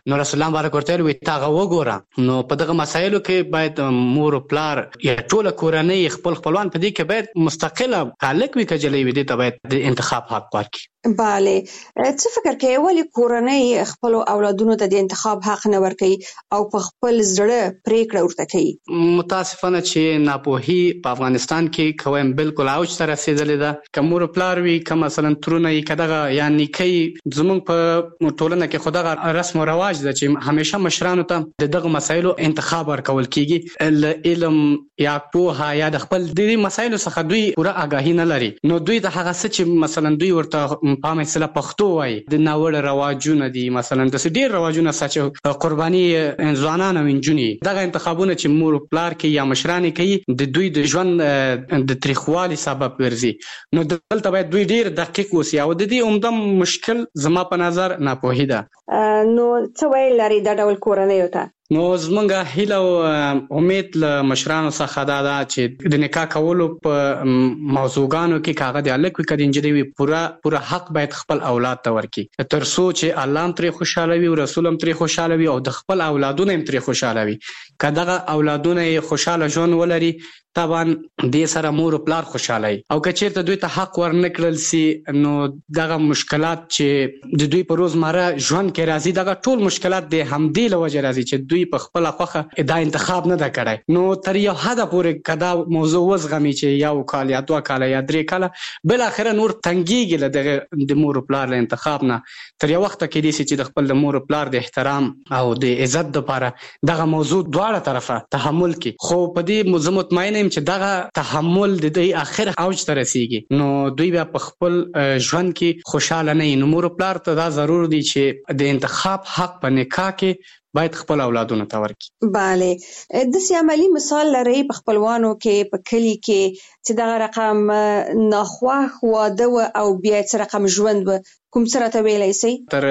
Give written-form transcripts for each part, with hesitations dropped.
نو رسول الله بارک ورته وی تاغه وګوره. نو په دغه مسایلو کې باید مور او پلار یا ټول کورنۍ خپلوان په دې کې باید مستقله تعلق وي کجلې وي دې ته باید د انتخاب حق ورکړي. بله، څه فکر کوي ولی کورنۍ خپل اولادونو ته د انتخاب حق نه ورکوي او په خپل زړه پریکړه ورته کوي؟ متاسفانه چې ناپوهي په افغانستان کې کوم بالکل اوج ته رسیدلې ده. که مور پلار وي که مثلا ترونه یې کداغه یا نیکي زمونږ په ټولنه کې خدغه رسم او رواج ده چې همیشه مشرانو ته دغه مسایلو انتخاب ورکول کیږي. علم یا پوهه یا د خپل د مسایلو څخه دوی پوره آگاهی نه لري. نو دوی د هغه څه چې مثلا دوی ورته په مثلا پښتو وای د ناوړ رواجونه دي، مثلا د ډیر رواجونه چې قرباني ځوانان او انجونې دغه انتخابونه چې مور پلار کې یا مشران کوي د دوی د ژوند د تاریخوالي سبب ګرځي. نو دلته باید دوی ډیر دقیق اوسي او د دې عمده مشکل زما په نظر ناپوهي ده. نو څه ویل لري د ډول کورنۍ ته؟ نو زمونږ هیله او امید له مشرانو څخه دا ده چې د نکاح کولو په موضوعګانو کې کاغه د الک وکړي انجلي وي پوره حق باید خپل اولاد ته ورکړي، تر څو چې الله هم ترې خوشاله وي او رسول هم ترې خوشاله وي او د خپل اولادونه هم ترې خوشاله وي. که دغه اولادونه خوشاله ژوند ولري طبعا دې سره مور او پلار خوشاله وي. او که چیرته دوی ته حق ورنکړل سي نو دغه مشکلات چې د دوی په روزمره ژوند کې راځي دغه ټول مشکلات د همدې له وجې راځي چې دوی په خپل خوخه دا انتخاب نه دا کړی. نو تر یو حد پورې کدا موضوع وزغمي چې یو کال یا 2 کال یا 3 کال بل اخر نور تنګيږي له د مور او پلار له انتخاب نه. تر یو وخت کې دي چې د خپل مور او پلار د احترام او د عزت لپاره دغه موضوع دواړه طرفه تحمل کی. خو په دې زه مطمئن یم چې دغه تحمل د دې اخر اوج ته رسیږي نو دوی بیا په خپل ژوند کې خوشاله نه وي. نو مور او پلار ته دا ضرور دي چې د انتخاب حق په نکاح کې باید خپل اولادونو ته ورکړي. بله، د سی عملی مثال لري په خپلوانو کې په کلی کې چې دغه رقم ناخواه واده او بیا څه رقم ژوند کوم سره ته ویلای سي؟ تر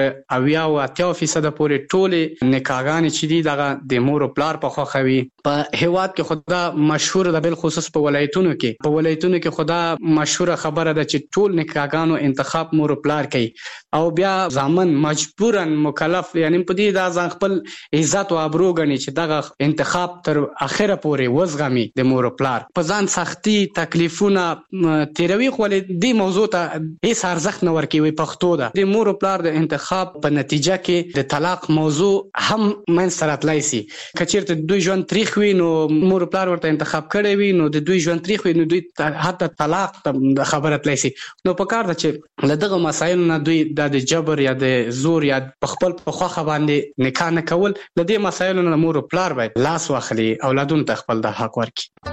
80% پورې ټول نکاحګانې چې دي دغه د مور او پلار په خوښه وي. په هیواد کې خدا مشهور ده، بل خصوص په ولایتونو کې خدا مشهور خبره ده چې ټول نکاحګانو انتخاب مور او پلار کوي او بیا ځامن مجبورا مکلف یعنی په دې دا ځان خپل عزت او ابرو غني چې دغه انتخاب تر اخره پورې وزغمي د مور او پلار په ځان سختي تکلیفونه تیروي. خو دې موضوع ته هیڅ ارزښت نه ورکوي. پښتو د مور او پلار د انتخاب په نتیجه کې د طلاق موضوع هم من سره تلای سي. کچیرته دوی ژوند تاریخ وي نو مور او پلار ورته انتخاب کړی وي نو د دوی ژوند تاریخ وي نو دوی حتی طلاق خبره تلای سي. نو په کار ده چې لدغه مسایل نه دوی د جبر یا د زور یا خپل په خوخه باندې نکاح نه کول لدې مسایل نه مور او پلار باید لاس واخلي اولادونو ته خپل د حق ورکړي.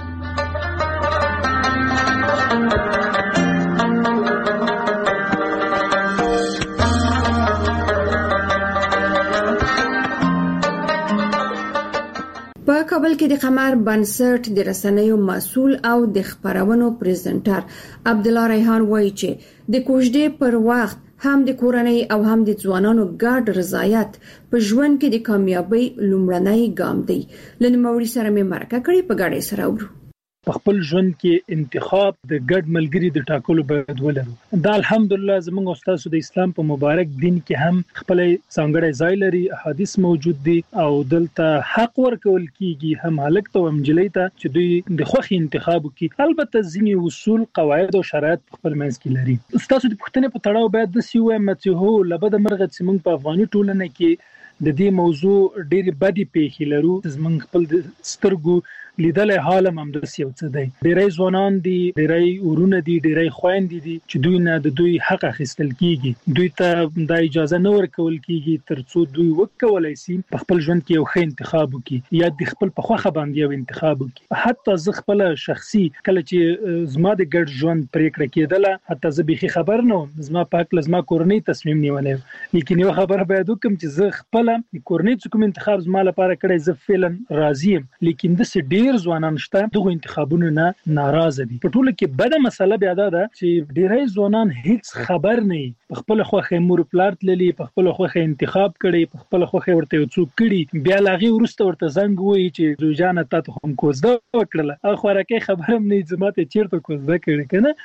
په کابل کې د قمر بنسټ د رسنیو مسؤل او د خبرونو پریزنټر عبدالله ریحان وایي چې د کوژدې پر وخت هم د کورنۍ او هم د ځوانانو ګډ رضایت په ژوند کې د کامیابی لومړنی ګام دی. لنموړي سره مې مرکه کړې په ګډه سره ورو. په خپل ژوند کې انتخاب د ګډ ملګری د ټاکلو باید ولرو. دا الحمدلله زموږ استاد د اسلام په مبارک دین کې هم خپل څنګه ځای لري، احادیث موجود دي او دلته حق ورکول کیږي هم هلک ته هم جلۍ ته چې دوی د خوخي انتخاب کوي. البته ځینې اصول، قواعد او شرایط خپل منځ کې لري. استاد د پښتنې په تړاو باید د سیو مته هو لبد مرغه چې موږ په افغاني ټولنه کې د دې موضوع ډېری بدی پیښې لرو. زموږ خپل سترګو لیدلې حال هم د سیو څه دی. ډېری ځوانان دي، ډېری ورونه دي، ډېری خويندې دي چې دوی نه د دوی حق اخیستل کیږي. دوی ته د اجازه نه ورکول کیږي ترڅو دوی وکولای شي په خپل ژوند کې یو ښه انتخاب وکړي یا د خپل په خوخه باندې یو انتخاب وکړي. حتی زه خپل شخصي کله چې زما د ګډ ژوند پریکړه کېدله حتی زه به خبر نه وم، زما په حق لازمه کورنۍ تصمیم نیولای. لیکن یو خبره باید وکم چې زه خپل کورنۍ کوم انتخاب زما لپاره کړی، زه فعلا راضی یم. لیکن د ډېر ځوانان شته دغه انتخابونو نه ناراضه دي. په ټوله کې بده مسله بیا ده چې ډېری ځوانان هیڅ خبر نه وي، په خپل خوخه مور پلار تللی، په خپل خوخه انتخاب کړي، په خپل خوخه ورته څوک کړي، بیا لاغي ورسته ورته زنګ وایي چې زوجانه تاسو هم کوزده وکړه. اخو راکې خبرم نه زماته چیرته کوزده کړي کنه.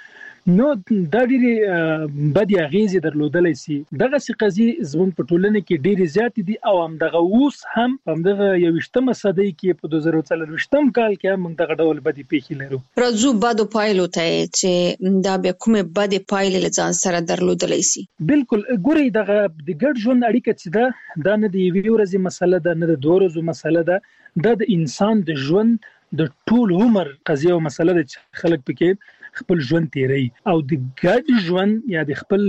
نو دا ډېری بدی اغیزې درلودلای شي. دغه سي قضیه زموږ په ټولنه کې ډېری زیات دي او همدغه اوس هم همدغه 21مه صدۍ کې په 2024 کال کې هم دغه ډول بدی پیښې لرو. راځو بدو پایلو ته چې دا به کومه بدی پایلې لځان سره درلودلای شي. بالکل ګوري دغه د ګډ ژوند اړیکه چې دا نه دی یوې ورځې مسله ده، نه د 2 ورځې مسله ده، د انسان د ژوند د ټول عمر قضیه او مسله ده چې خلک پکې خپل ژوند تیری او د ګډ ژوند یا د خپل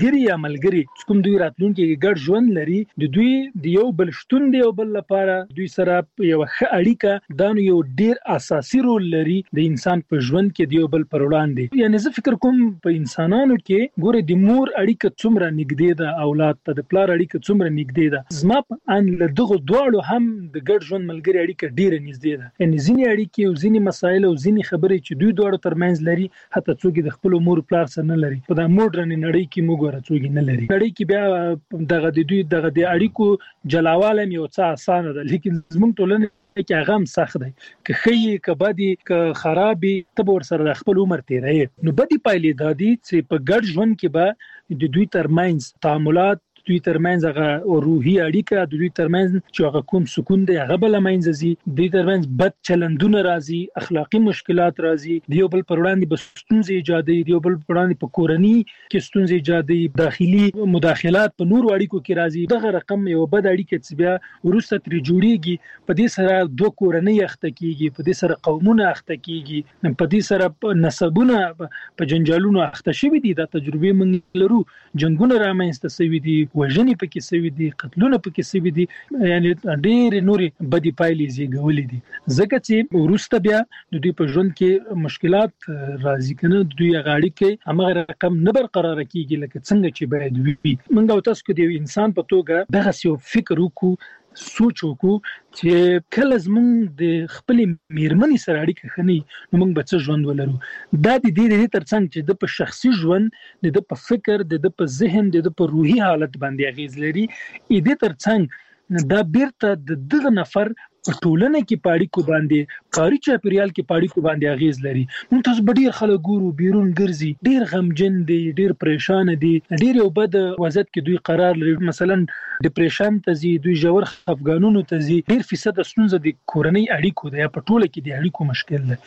ملګری کوم دوی راتلونکي ګډ ژوند لري، د دوی د یو بل شتون دی او بل لپاره دوی سره یو ښه اړیکه دا یو ډیر اساسي رول لري د انسان په ژوند کې د یو بل پر وړاندې. یعنی زه فکر کوم په انسانانو کې ګوره د مور اړیکه څومره نږدې ده، اولاد ته د پلار اړیکه څومره نږدې ده، زما په ان له دغه دواړو هم د ګډ ژوند ملګری اړیکه ډیره نږدې ده. یعنی ځینې اړیکې او ځینې مسایل او ځینې خبرې چې دوی دواړو ترمنځ لري حتی څوک د خپل مور پلار سره نه لري. په دا موډرن نړۍ کې موږ ورڅوګي نه لري. نړۍ کې بیا دغه د دوی دغه د اړیکو جلاواله یو څه اسانه ده، لیکن زموږ ټولنه کې هغه هم سخت دی. که خې که بدی که خرابي ته ور سره خپل عمر تیري. نو بدی پایلې دادي چې په ګډ ژوند کې به د دوی ترمنځ تعاملات، دوی ترمنځ هغه روحي اړیکه، دوی ترمنځ چې هغه کوم سکون دی هغه بل منځ زی، دوی ترمنځ بد چلندونه راځي، اخلاقی مشکلات راځي، دیو بل پر وړاندې بستونزې ایجادي، دیو بل پر وړاندې په کورنۍ کې ستونزې ایجادي، داخلي مداخلات په نور اړیکو کې راځي. دغه رقم یو بد اړیکه چې بیا ورسته تر جوړیږي، په دې سره دوه کورنۍ اخته کیږي، په دې سره قومونه اخته کیږي، په دې سره نسبونه په جنجالونو اخته شوي دي. دا تجربه موږ لرو، جنگونه رامنځته شوي دي، وژنې پکې شوي دي، قتلونه پکې شوي دي، یعنی ډېر نوري بدی پایلې زیږولې دي. ځکه چې ورسته بیا د دوی په ژوند کې مشکلات راځي، کنه دوی غاړي کې هغه رقم نه برقرار کیږي لکه څنګه چې باید وي. موږ او تاسو کې د انسان په توګه دغه یو فکر وکړو، سوچ وکړو چې کله زمونږ د خپل میرمنې سره اړیکه خني نو موږ به څه ژوند ولرو. دا د دې ترڅنګ چې د په شخصي ژوند د په فکر د په ذهن د په روحي حالت باندې اغیز لري. دې ترڅنګ دا بیرته دغه نفر په ټولنه کې پاړیکو باندې کاری چاپیریال کې پاړیکو باندې اغیز لري. موږ تاسو به ډیر خلک ګورو بیرون ګرځي، ډیر غمجن دي، ډیر پریشان دي، ډیر یو بد وضعیت کې دوی قرار لري، مثلا ډیپریشن ته ځي، دوی ژور خفګانونو ته ځي. ډیر فیصد ستونزه د کورنۍ اړیکو ده، په ټوله کې د اړیکو مشکل ده.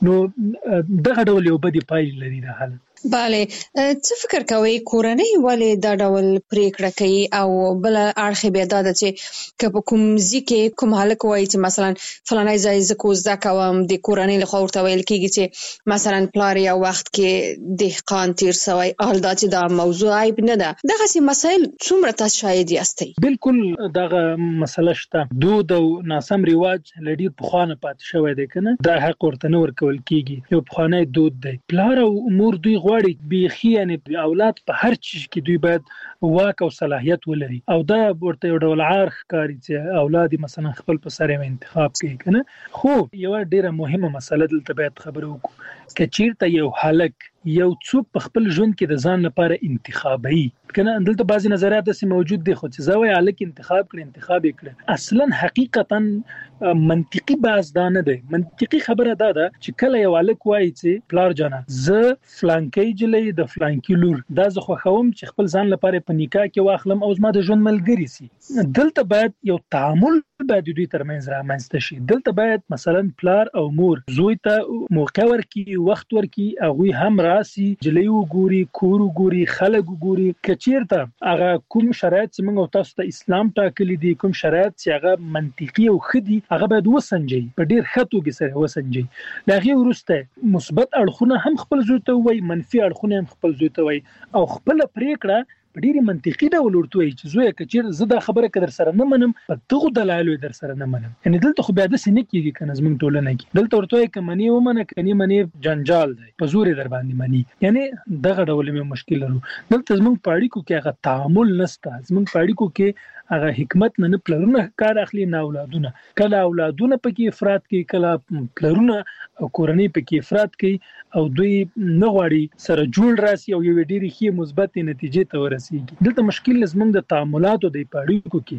نو دغه ډول یو بد پایله لري د حالت. bale څه فکر کوي کورنۍ ولې دا ډول پریکړه کوي او بل اړخ به دا چې که په کوم ځکه کوم حالک وایي چې مثلا فلانای ځای زکو زکوم د کورنۍ له خوا ورته ویل کیږي چې مثلا پلار یو وخت کې دهقان تیر سوی، حال دا چې دا موضوع عیب نه ده. دغه سي مسایل څومره تاسو شاهد یاستئ؟ بالکل دغه مسله شته. دود او ناسم رواج لړۍ په خوانه پات شوی دی، کنه دا حق ورته نه ورکول کیږي. یو په خوانه دود دی. پلار او امور دوی غواړي بيخي، یعنی اولاد په هر چیز کې دوی باید واک او صلاحیت ولري، او دا ورته یو ډول عار ښکاري چې اولاد مثلا خپل په سره انتخاب کوي، کنه. خو یو ډیره مهمه مسله دلته باید خبرو وکړو. کچیرته یو حالک یو څوک په خپل ژوند کې د ځان لپاره انتخابي، کنه دلته بعضی نظریات داسې موجود دي، خو چې زوی حالک انتخاب کړي اصلا حقیقتا منطقي باز دا نه دی. منطقي خبره دا ده چې کله یو حالک وایي چې پلار جانا زه فلانکی جلې د فلانکی لور دا زه خوښوم چې خپل ځان لپاره په نکاح کې واخلم او زما د ژوند ملګری سي، دلته باید یو تعامل باید دوی ترمنځ رامنځته شي. دلته باید مثلا پلار او مور زوی ته موقع ورکي، وخت ورکي، هغه هم راسي، جلې وګوري، کور وګوري، خلک وګوري. کچیرته هغه کوم شرایط چې موږ تاسو ته اسلام ټاکلي دي، کوم شرایط چې هغه منطقي او خدي، هغه باید وسنجي، په ډیر خطو کې سره وسنجي. دغه ورسته مثبت اړخونه هم خپل زوی ته وای، منفي اړخونه هم خپل زوی ته وای، او خپل پریکړه په ډیره منطقي ډول ورته وای چې زوی کچیر زه دا خبره کړر سره نه منم، په دغه دلایل در سره نه منم. یعنی دلته خو بیا د سینې کېږي کنه زمونږ ټولنه کې دلته ورته وای کمنی ومنه کني منی جنجال دی، په زور در باندې منی. یعنی دغه ډول مې مشکل لرو. دلته زمونږ پاړیکو کې هغه تعامل نشته، زمونږ پاړیکو کې هغه حکمت نه پلرونه کار اخلي، نه اولادونه. کله اولادونه پکې افراط کوي، کله پلرونه او کورنۍ پکې افراط کوي، او دوی نه غواړي سره جوړ راسي او یو ډېری ښه مثبت نتیجې ته ورسیږي. دلته مشکل زمونږ د تعاملاتو د پاړیکو کې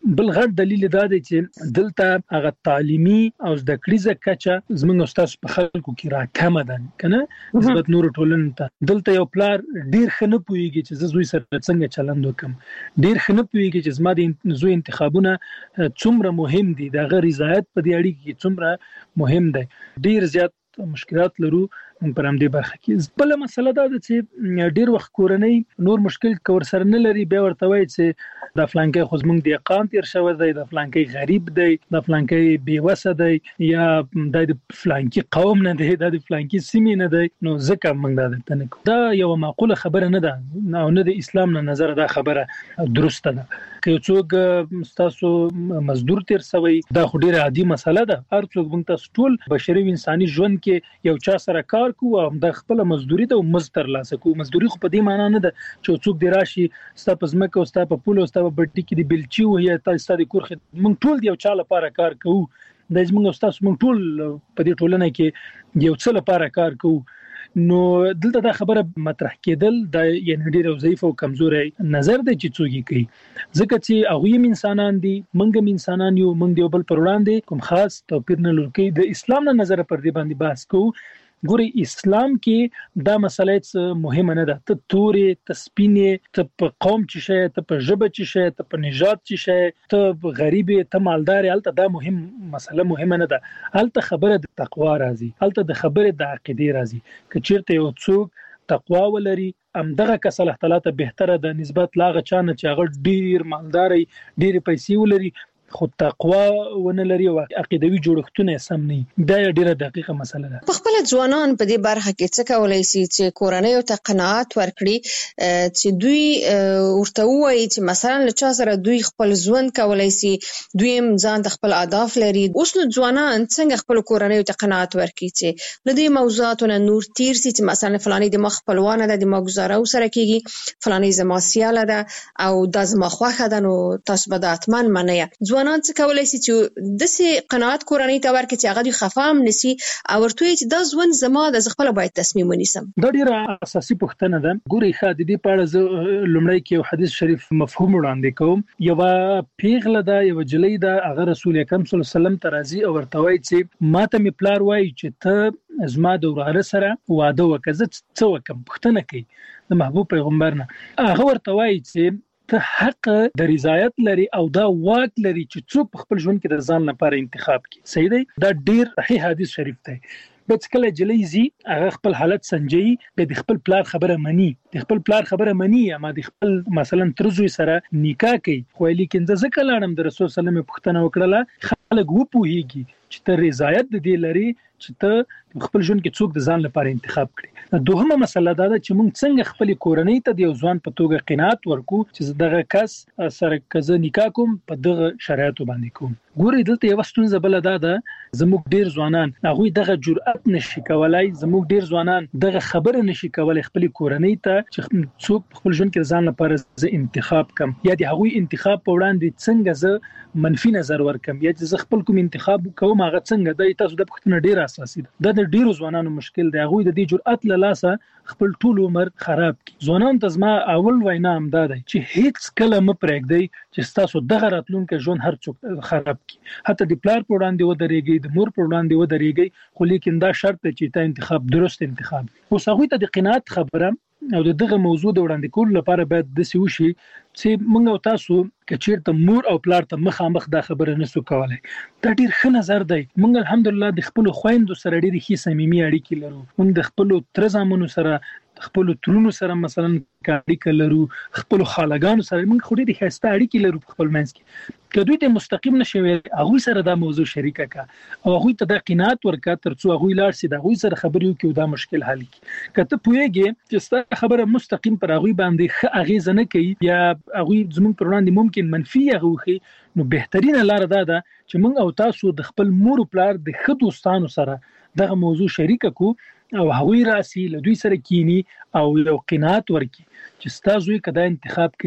بل غټ دلیل دا دی چې دلته هغه تعلیمي او زده کړیزه کچه زموږ استاد په خلکو کې راکمه ده کنه نسبت نور ټولنې ته. دلته یو پلار ډیر خنه پويږي چې زه زوی سره څنګه چلند وکم، ډیر خنه پويږي چې زما د زوی انتخابونه څومره مهم دي، د غیر رضایت په دې اړیکه کې څومره مهم دی. ډیر زیات مشکلات لرو پر همدې برخه کې. بل مسله دا ده چې ډیر وخت کورنۍ نور مشکل کور سره نه لري، بیا ورته وایي چې د فلانکې خو زمونږ د اقام تیر شوی دی، د فلانکې غریب دی، د فلانکې بیوسه دی، یا د فلانکې قوم نه دی، د فلانکې سیمې نه دی، نو ځکه موږ دا درته نه کوو. دا یو معقوله خبره نه ده او نه د اسلام نه نظر دا خبره درسته ده. که څوک تاسو مزدور تیر شوی دا خو ډیره عادي مسله ده. هر څوک موږ تاسو ټول بشري انساني ژوند کې یو چا سره کار کوو او د خپل مزدوري ته مزتر لاسه کوو. مزدوري خو په دې معنی نه ده چې څوک دی راشي ستا په ځمکه او ستا په پول او ستا په بټي کې دی بلچي او یا تاسو د کور خدمت. موږ ټول یو چا لپاره کار کوو. د زموږ استاد موږ ټول په دې ټولنه کې یو څه لپاره کار کوو. نو دلته دا خبره مطرح کېدل د یعنی ډیر ضعیف او کمزوري نظر دی چې څوګي کوي، ځکه چې هغه انسانان دي، موږ انسانان یو، موږ یو بل پر وړاندې کوم خاص توپیر نه لري. د اسلام نه نظر پر دې باندې بحث کوو. ګوري اسلام کې دا مسله مهمه نه ده، ته تورې، ته سپینې، ته په قوم چې شې، ته په ژبه چې شې، ته په نژاد چې شې، ته غریب، ته مالدار، هلته دا مهم مسله مهمه نه ده. هلته خبره د تقوا راځي، هلته د خبره د عقیده راځي. که چیرته یو څوک تقوا ولري امدغه کس الله تعالی ته بهتره ده نسبت لاغه چانه چې هغه ډیر مالداري، ډیر پیسې ولري خو تقوا ونه لري او عقیدوي جوړښتونه سم نه. دا ډیره دقیقه مسله ده. په خپل ځوانان په دې برخه کې څه کولای شي چې کورنۍ او ته قناعت ورکړي چې دوی ورته وایي چې مثلا له چا سره دوی خپل ژوند کولای شي، دوی ځان د خپل اهداف لري. اوس نو ځوانان څنګه خپل کورنۍ او ته قناعت ورکړي چې له دې موضوعاتو نور تیر شي چې مثلا فلاني د مخ خپلوانه ده، د ما گزاره سره کیږي، فلاني زما سیاله ده او د زما خوخه ده، نو تاسو به د اتمن منئ. ځوانان څه کولای شي چې د سي قناعت کورنۍ ته ورکړي چې هغه دوی خفام نسی او ورته چې دا ژوند زما د خپل باید تصمیم ونیسم. دا ډیره اساسي پوښتنه ده. ګوري ښه د دې په اړه لومړی کې یو حدیث شریف مفهوم وړاندې کوم. یو پیغله ده، یو جلۍ ده، هغه رسول اکرم صلی الله علیه وسلم ته راځي او ورته وایي چې ماته می پلار وایي چې ته زما د وراره سره واده وکړه، زه څه وکم؟ پوښتنه کوي د محبوب پیغمبر نه. هغه ورته وایي چې ته حق د رضایت لري او دا واک لري چې څوک په خپل ژوند کې د ځان لپاره انتخاب کړي. صحیح دی؟ دا ډیر صحیح حدیث شریف دی. بس کله جلیزي هغه خپل حالت سنجي، د خپل پلار خبره مني، د خپل پلار خبره مني، اما د خپل مثلا ترزوی سره نکاح کوي. خو لیکن د ځکه لاړم د رسول صلی الله علیه وسلم پوښتنه وکړه، خلک وپوهیږي چې ته رضایت د دې لري چې ته خپل ژوند کې څوک د ځان لپاره انتخاب کړي. دوهمه مسله دا ده چې موږ څنګه خپل کورنۍ ته د یو ځوان په توګه قناعت ورکو چې دغه کس سره کزه نکاح کوم په دغه شرایطو باندې کوم. ګوري دلته یو ستونزه بل ده زموږ ډیر ځوانان هغه دغه جرأت نشي کولای، زموږ ډیر ځوانان دغه خبره نشي کولای خپل کورنۍ ته چې څوک خپل ژوند کې ځان لپاره ز انتخاب کم، یا د هغه انتخاب په وړاندې څنګه ز منفي نظر ورکم، یا چې ز خپل کوم انتخاب کوم هغه څنګه د تاسو د پښتنه ډیر اساسي ده. د ډیرو ځوانانو مشکل دی، هغه د دې جرأت لاسه خپل ټول عمر خراب کی. ځوانان ته زما اول وینا هم دا دی چې هیڅ کله م پرېږدئ چې تاسو دغه راتلونکي ژوند هر څوک خراب کی. حتی د پلار په وړاندې ودرېږئ، د مور په وړاندې ودرېږئ، خو لیکن دا شرط دی چې تا انتخاب درست انتخاب. اوس هغه ته د قناعت خبره او دغه موضوع د وړاندې کول لپاره باید د سی وشي چې موږ او تاسو کچیرته مور او پلار ته مخامخ دا خبره نسو کولای. دا ډیر ښه نظر دی. موږ الحمدلله د خپل خويندو سره ډیر ښه صمیمي اړیکې لرو. موږ د خپل تر زامنو سره، خپل ترونو سره مثلا اړیکه لرو، خپل خالګانو سره موږ خوري د خسته اړیکې لرو په خپل منځ کې. کله دوی ته مستقیم نشوي هغه سره دا موضوع شریکه کا او هغه ته د قناعت ورکا ترڅو هغه لار سي د هغه سره خبرې وکړي او دا مشکل حل کړي. کته پوهیږي چې ست خبره مستقیم پر هغه باندې اغیزه نه کوي یا هغه زموږ پر وړاندې ممکن منفي هغه، نو بهترینه لار دا ده چې موږ او تاسو د خپل مور او پلار د ښه دوستانو سره دغه موضوع شریکه کو او هغه راسي له دوی سره کینی او یو قناعت ورکړي چې تاسو یې کدا انتخاب کوي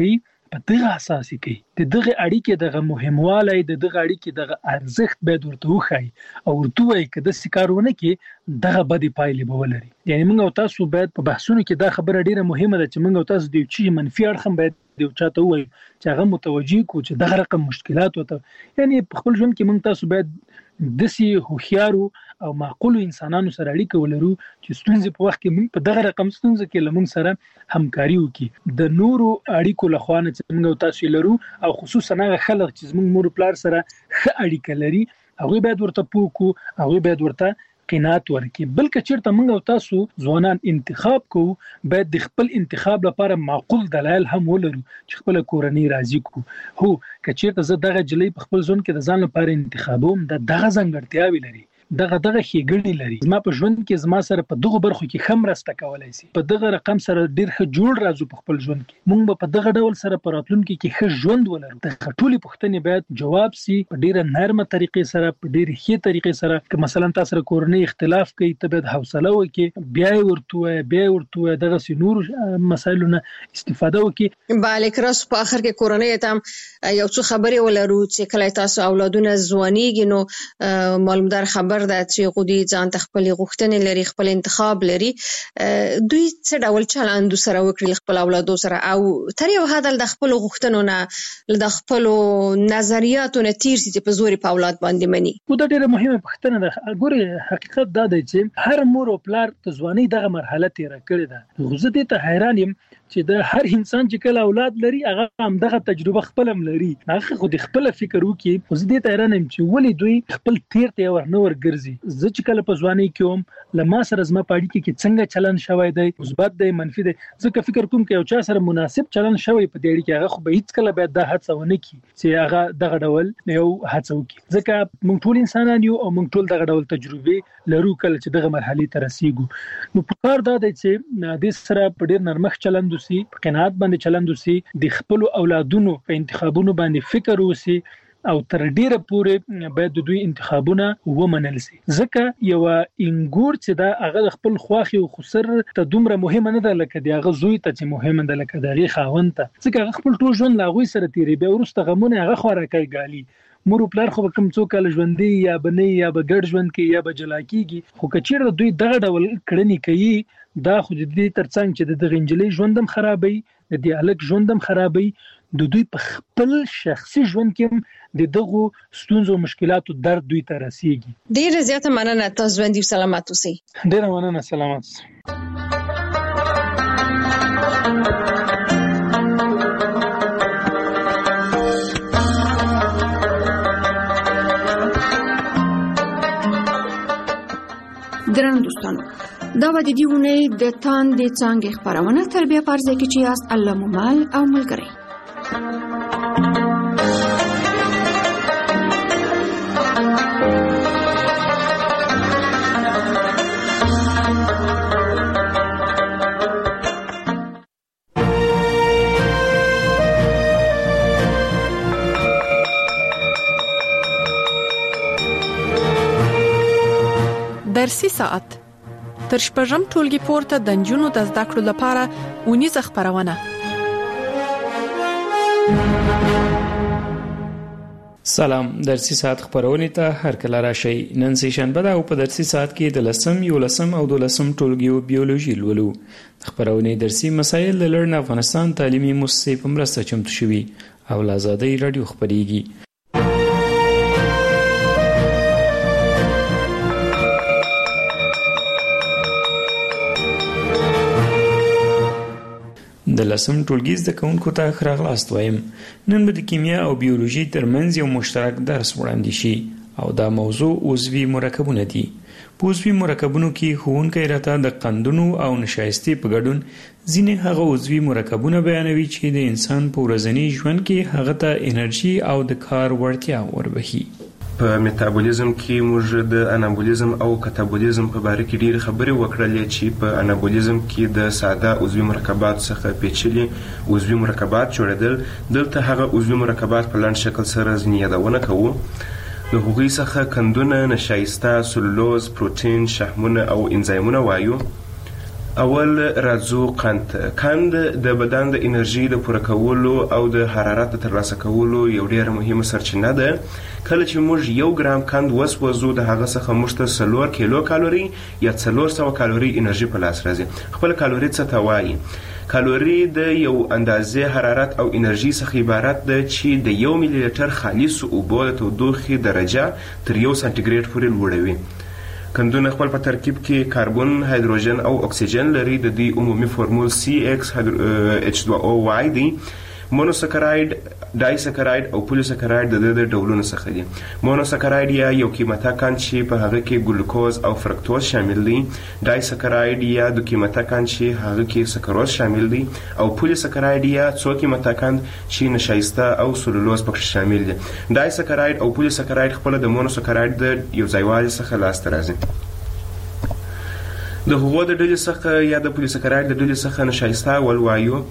په دغه اساس کې دغه اړیکې دغه مهموالی دغه اړیکې دغه ارزښت باید ورته وخی او ورته وایي چې د سکارونه کې دغه بدی پایلې به ولري. یعنی موږ او تاسو باید په بحثونو کې دا خبره ډیره مهمه ده چې موږ او تاسو د چی منفي اړخ باید د چاته وایي چې هغه متوجي کو چې دغه رقم مشکلات وته. یعنی په خپل ژوند کې موږ تاسو باید دسي هوښیارو او معقول انسانانو سره اړیکه ولرو چې ستونزې په وخت کې موږ په دغه رقم ستونزې کې لمون سره همکاري وکړي. د نورو اړیکو لخوا نه چې موږ تاسو لرو او خصوصا هغه خلک چې موږ مور پلار سره ښه اړیکه لري هغه باید ورته پوکو هغه باید ورته قناعت ورکړي. بلکې چیرته موږ او تاسو ځوانان انتخاب کوو باید د خپل انتخاب لپاره معقول دلایل هم ولرو چې خپل کورنۍ راضي کو. هو که چیرته زه دغه جلې په خپل ځون کې د ځان لپاره انتخابوم دغه ځانګړتیاوې لري دغه ښېګڼې لري زما په ژوند کې زما سره په دغه برخو کې خم راسته کولای شي په دغه رقم سره ډیر ښه جوړ راځو په خپل ژوند کې موږ په دغه ډول سره په راتلونکي کې ښه ژوند ولرو. د ټولې پوښتنې باید جواب سي په ډیره نرمه طریقې سره په ډیره ښه طریقې سره. که مثلا تاسو سره کورنۍ اختلاف کوي ته باید حوصله وکړي بیا ورته دغه سينور مسایلونه استفاده وکړي. بالک راس په اخر کې کورنۍ ته یو څه خبرې ولرو چې کله تاسو اولادونه ځوانيږي نو معلومدار خبر ده چې غوډي ځان ته خپل غوښتنې لري خپل انتخاب لري دوی څه ډول چلند سره وکړي خپل اولادو سره او تر یو حد د خپل غوښتنو نه د خپل نظریاتو نه تیر سي په زوري په اولاد باندې مني. دا ډیره مهمه پوښتنه ده. ګوره حقیقت دا دی چې هر مور او پلار ته ځواني دغه مرحله تیر کړی ده. غوځه دې ته حیران یم چې د هر انسان چې کله اولاد لري هغه هم دغه تجربه خپل هم لري هغه خو د خپل فکر وکي خو دې ته حیران یم چې ولې دوی خپل تیر ته ورنور ګرځي. زه چې کله په ځواني کې وم لما سره زما پاړی کې څنګه چلن شوی دی مثبت دی منفي دی زه که فکر کوم کې یو چا سره مناسب چلن شوی په دې اړه کې هغه خو به هیڅ کله باید دا هڅه ونه کړي چې هغه دغه ډول یو هڅه وکړي ځکه موږ ټول انسانان یو او موږ ټول دغه ډول تجربه لرو کله چې دغه مرحله ته رسیږو. نو په کار دا دی چې د سره په ډیر نرمخ چلند وسی په قناعت باندې چلند وسی د خپل اولادونو په انتخابونو باندې فکر وسی او تر ډیره پورې باید د دوی انتخابونه ومنل شي ځکه یو انګور چې دا هغه خپل خواخي او خسر ته دومره مهمه نه ده لکه دی هغه زوی ته چې مهمه ده لکه دغه خاوند ته ځکه هغه خپل ټول ژوند لاغوي سره تیری به ورسته غمونه هغه خورا کوي ګالي مور پلار خو کوم څوک له ژوندۍ یا بنې یا به ګډ ژوند کې یا به جلا کیږي خو کچیر دوی دغه ډول کړنی کوي دا خو د دې ترڅنګ چې د غنجلې ژوندم خرابوي د دې الک ژوندم خرابوي د دوی په خپل شخصي ژوند کې د دغه ستونزو مشکلاتو درد دوی ته رسیږي. ډیره زیاته مننه تاسو باندې سلامات اوسئ. ډیره مننه سلامات. ګران دوستانو دا و د دې ونې د تاندې څنګه خبرونه تربیه پرځه کې چې است الله مومال او ملګری درسي ساعت تر شپږم ټولګي پورته د نجونو د زده کړو لپاره ونیزه خبرونه. سلام درسي ساعت خبرونه ته هر کله راشي. نن سې شنبه ده او په درسي ساعت کې د 11 او 12 ټولګیو بیولوژي لولو. خبرونه درسي مسایل د لړن افغانستان تعلیمي مؤسسې په مرسته چمتو شوي او له آزادۍ رادیو خبريږي. د لسم ټولګي زده کوونکو ته ښه راغلاست وایم. نن به د کیمیا او بیولوژي ترمنځ یو مشترک درس وړاندې شي او دا موضوع عضوي مرکبونه دي. په عضوي مرکبونو کې ښوونکی راته د قندونو او نشایستې په ګډون ځینې هغه عضوي مرکبونه بیانوي چې د انسان په ورځني ژوند کې هغه ته انرژي او د کار وړتیا وربخي. په میتابولیزم کې موږ د انابولیزم او کاتابولیزم په باره کې ډېرې خبرې وکړلې چې په انابولیزم کې د ساده عضوي مرکبات څخه پیچلي عضوي مرکبات جوړېدل. دلته هغه عضوي مرکبات په لاندې شکل سره ځینې یادونه کوو. د هغوی څخه قندونه، نشایسته، سلولوز، پروتین، شحمونه او انزایمونه وایو. اول راځو قند د بدن د انرژي د پوره کولو او د حرارت د ترلاسه کولو یو ډېر مهمه سرچینه ده. کله چې موږ 1 ګرام قند وسوځو د هغه څخه موږ ته 4 کیلو کالوري یا 400 کالوري انرژي په لاس راځي. خپل کالوري څه ته وایي؟ کالوري د یو اندازې حرارت او انرژي څخه عبارت ده چې د 1 ملي لیټر خالص اوبو د تودوخې درجه تر 1 سانتیګریډ پورې لوړوي. قندونه خپل په ترکیب کې کاربن، هایدروجن او اکسیجن لري. د دې عمومي فورمول CXH2O دی. مونوسکراید، ډایسکراید او پولیسکراید د ډولونو څخه دي. مونوسکراید یا یو قیمته قند چې په هغه کې ګلوکوز او فرکتوز شامل دي. ډایسکراید یا د قیمته قند چې هغه کې سکروز شامل دي. او پولیسکراید یا څو قیمته قند چې نشایسته او سلولوز پکې شامل دي. ډایسکراید او پولیسکراید خپل د مونوسکراید د یو ځایوالي څخه لاسته راځي. د هغو د ډلې څخه یا د پولیسکراید د ډلې څخه نشایسته ولوایو.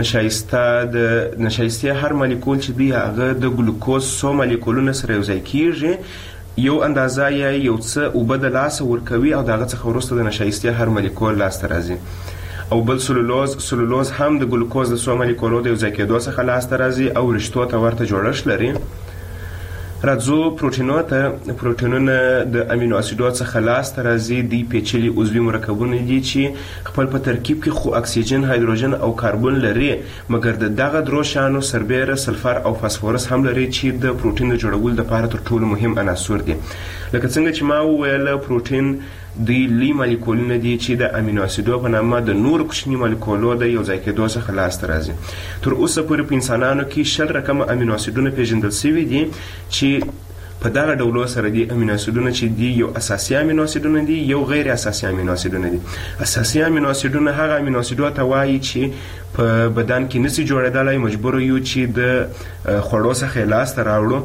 نشایسته هر مالیکول چې دی هغه د ګلوکوز څو مالیکولونه سره یو ځای کیږي، یو اندازه یا یو څه اوبه د لاسه ورکوي او د هغه څخه وروسته د نشایسته هر مالیکول لاسته راځي. او بل سلولوز هم د ګلوکوز د څو مالیکولو د یو ځای کېدو څخه لاسته راځي او رشتو ته ورته جوړښت لري. راځو پروټینونو ته. پروټینونه د امینو اسیدو څخه لاسته راځي. دی پیچلي عضوي مرکبونه دي چې خپل په ترکیب کې خو اکسیجن، هایدروجن او کاربن لري، مګر د دغه درو شانو سربیره، سلفر او فاسفورس هم لري چې د پروټین د جوړولو لپاره تر ټولو مهم عناصر دي. لکه څنګه چې ما وویل، پروټین دی لوی مالیکولونه دي چې د امینو اسیدو په نامه د نور کوچني مالیکولو د یو ځای کېدو څخه لاسته راځي. تر اوسه پورې په انسانانو کې 60 رقمه امینو اسیدونه پیژندل شوي دي چې په دغه ډولو سره دي. امینو اسیدونه چې دي یو اساسي امینو اسیدونه دي، یو غیر اساسي امینو اسیدونه دي. اساسي امینو اسیدونه هغه امینو اسیدو ته وایي چې په بدن کې نشي جوړېدلی، مجبور یو چې د خوړو څخه لاسته راوړو.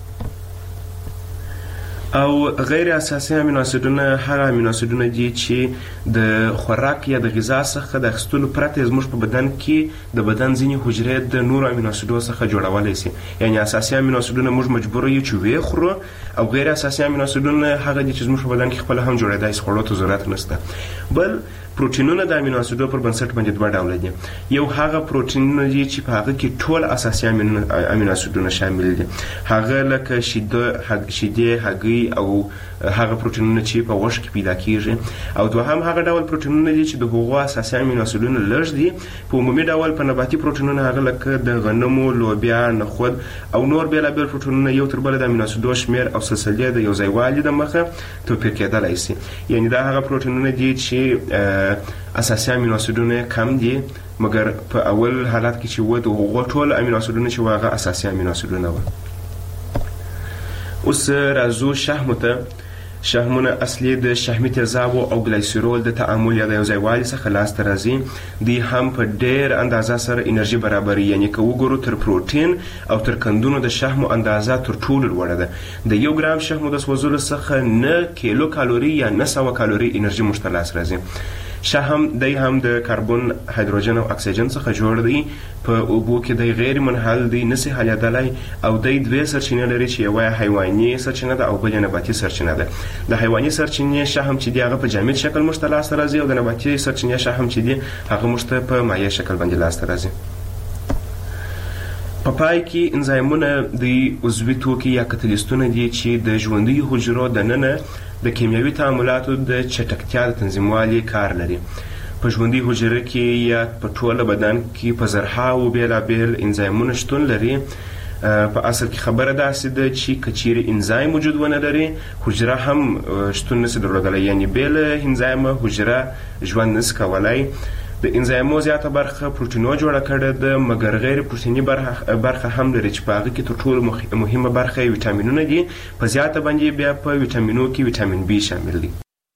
او غیر اساسي امینو اسیدونه هغه امینو اسیدونه دي چې د خوراک یا د غذا څخه د اخیستلو پرته زموږ په بدن کې د بدن ځینې حجرې د نورو امینو اسیدو څخه جوړولی شي. یعنی اساسي امینو اسیدونه موږ مجبور یو چې ویې خورو، او غیر اساسي امینو اسیدونه هغه دي چې زموږ په بدن کې خپل هم جوړېدای شي، خوړو ته ضرورت نشته. بل پروټینونه د امینو اسیدو پر بنسټ باندې 2 ډوله دي. یو هغه پروټینونه دي چې په هغه کې ټول اساسي امینو اسیدونه شامل دي، هغه لکه شیدې، هګۍ او هغه پروټینونه چې په غوښه کې پیدا کیږي. او دوهم هغه ډول پروټینونه دي چې د هغو اساسي امینو اسیدونه لږ دي. په عمومي ډول په نباتي پروټینونه هغه لکه د غنمو، لوبیا، نخود او نور بیلابیل پروټینونه یو تر بله د امینو اسیدو شمیر او سلسلې د یو ځایوالي د مخه توپیر کېدلی شي. یعنی دا هغه پروټینونه دي چې اساسي امینو اسیدونه کم دي، مګر په اول حالت کې چې و د هغو ټول امینو اسیدونه چې هغه اساسي امینو اسیدونه وو. اوس راځو شحمو ته. شحمونه اصلي د شحمي تیزابو او ګلایسیرول د تعامل یا د یو ځایوالي څخه لاسته راځي. دی هم په ډېر اندازه سره انرژي برابروي. یعنی که وګورو تر پروټین او تر قندونو د شحمو اندازه تر ټولو لوړه ده. د 1 ګرام شحمو د سوځولو څخه 9 کیلو کالوري یا 900 کالوري انرژي موږ ته لاس راځي. شحم دی هم د کاربن، هایدروجن او اکسیجن څخه جوړ دی. په اوبو کې دی غیر منحل دی، نشي حلیدلی. او دی 2 سرچینې لري چې یوه حیواني سرچینه ده او بل نباتي سرچینه ده. د حیواني سرچینې شحم چې دی هغه په جامد شکل موږ ته لاسته راځي، او د نباتي سرچینې شحم چې دی هغه موږ ته په مایع شکل باندې لاسته راځي. په پای کې انزایمونه د عضوي توکي یا کتلیستونه دي چې د ژوندیو حجرو دننه د کیمیاوي تعاملاتو د چټکتیا د تنظیموالي کار لري. په ژوندۍ حجره کې یا په ټوله بدن کې په زرهاوو بیلابیل انزایمونه شتون لري. په اصل کې خبره داسې ده چې که چیرې انزایم وجود ونه لري، حجره هم شتون نشي درلودلی. یعنی بې له انزایمه حجره ژوند نشي کولی. د انزایمو زیاته برخه پروټینو جوړه کړې ده، مګر غیر پروټیني برخه هم لري چې په هغه کې تر ټولو مهمه برخه ویټامینونه دي. په زیاته باندې بیا په ویټامینو کې ویټامین بي شامل دی.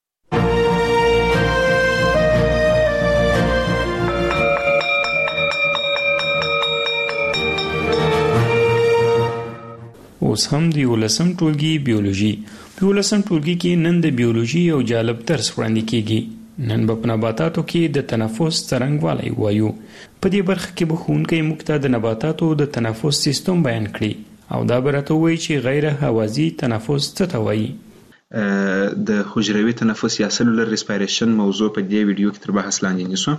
اوس هم د 11م ټولګي بیولوژي. په 11م ټولګي کې نن د بیولوژي یو جالب درس وړاندې کیږي. نن په نباتاتو کې د تنفس څرنګوالی وایو. په دې برخه کې به ښوونکی موږ ته د نباتاتو د تنفس سیستم بیان کړي او دا به راته ووایي چې غیر هوازي تنفس څه ته وایي. د حجروي تنفس یا سلولر ریسپایریشن موضوع په دې ویډیو کې تر بحث لاندې نیسو.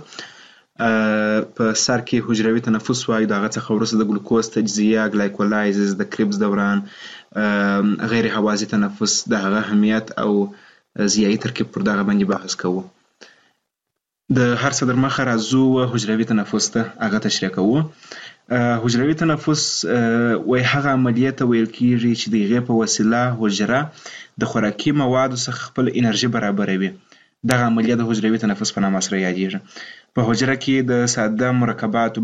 په سر کې حجروي تنفس وایو، دغه څخه وروسته د ګلوکوز تجزیه، ګلایکولایزز، د کریبس دوران، غیر هوازی تنفس، د هغه اهمیت او ضیایي ترکیب پر دغه باندې بحث کوو. د هر څه در مخه راځو حجروي تنفس ته، هغه تشریح کوو. حجروي تنفس وایي هغه عملیه ته ویل کیږي چې د هغې په وسیله حجره د خوراکي موادو څخه خپل انرژي برابروي. دغه عملیه د حجروي تنفس په نامه سره یادیږي. په حجره کې د ساده مرکباتو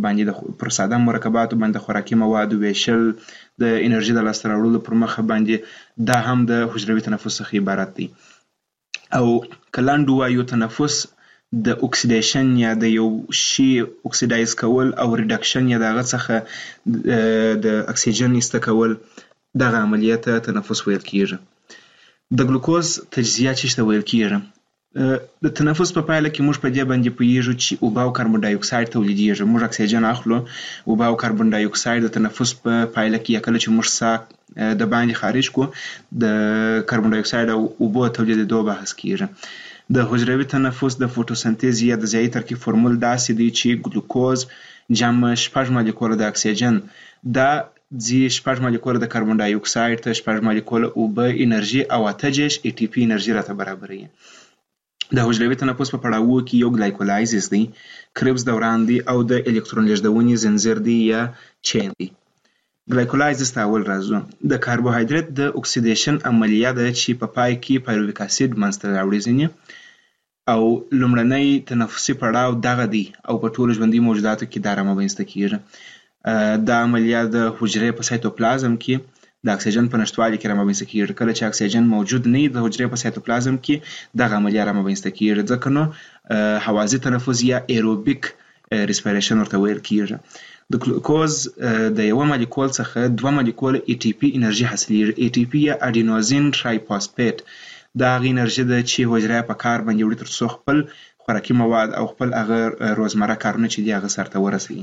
باندې د خوراکي موادو ویشل د انرژي د لاسته راوړلو پر مخه باندې، دا هم د حجروي تنفس څخه عبارت دی. او که لنډ ووایو، تنفس د اکسیدیشن یا د یو شي اکسیدایز کول او ریډکشن یا د هغه څخه د اکسیجن ایسته کول، دغه عملیه ته تنفس ویل کیږي. د ګلوکوز تجزیه چې ته ویل کیږي، د تنفس په پایله کې موږ په دې باندې پوهیږو چې اوبه او کاربن ډای اکساید تولیدیږي. موږ اکسیجن اخلو، اوبه او کاربن ډای اکساید د تنفس په پایله کې یا کله چې موږ ساه د باندې خارج کو، د کاربن ډای اکساید او اوبو تولیدېدو بحث کیږي. د حجروي تنفس د فوټوسنتیز یا د ضیایي ترکیب فرمول داسې دی چې ګلوکوز جمع 6 مالیکوله د اکسیجن، دا ځي 6 مالیکوله د کاربن ډای اکساید ته، 6 مالیکوله اوبه انرژي او 8 ATP انرژي راته برابروي. د حجروي تنفس په پړاوو کې یو ګلایکولایزز دی، کریبس دوران دی او د الکترون لیږدونې زنځیر دی یا چین دی. ګلایکولایزز ته اول راځو. د کاربوهایدریت د اکسیدیشن عملیه ده چې په پای کې پایرویک اسید منځته راوړي ځینې، او لومړنی تنفسي پړاو دغه دی او په ټولو ژوندي موجوداتو کې دا رامنځته کیږي. دا عملیه د حجرې په سایتوپلازم کې د اکسیجن په نشتوالي کې رامنځته کیږي. کله چې اکسیجن موجود نه وي د حجرې په سایتوپلازم کې دغه عملیه رامنځته کیږي، ځکه نو هوازی تنفس یا ایروبیک ریسپایریشن ورته ویل کیږي. د ګلوکوز د یو مالیکول څخه 2 مالیکول ATP انرژي حاصلېږي. ATP یا اډینوزین ټرایفاسفیټ دا هغه انرژي ده چې حجره په کار باندې وړي ترڅو خپل خوراکي مواد او خپل هغه روزمره کارونه چې دي هغه سرته ورسوي.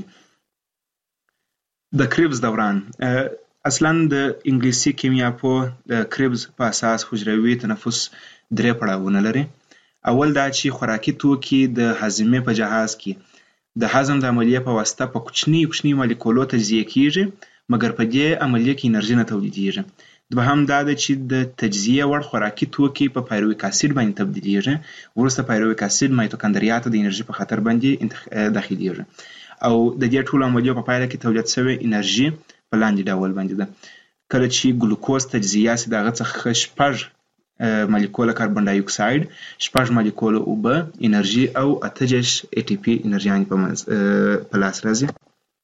د کریبس دوران اصلا د انګلیسي کیمیا په د کریبس په اساس حجروي تنفس 3 پړاوونه لري. اول دا چې خوراکي توکي د هضمې په جهاز کې د هضم د عملیې په واسطه په کوچني مالیکولو تجزیه کیږي، مګر په دې عملیې کې انرژي نه تولیدیږي. دوهم دا ده چې د تجزیه وړ خوراکي توکي په پایرویک اسید باندې تبدیلیږي، وروسته پایرویک اسید مایتوکاندریا ته د انرژي په خاطر باندې داخليږي، او د دې ټولو عملیو په پایله کې تولید شوی انرژي په لاندې ډول باندې ده. کله چې ګلوکوز تجزیه سي دغه څخه 6 مالیکوله کاربن ډای اکساید، 6 مالیکوله اوبه انرژي او 8 ATP انرژي په لاس راځي.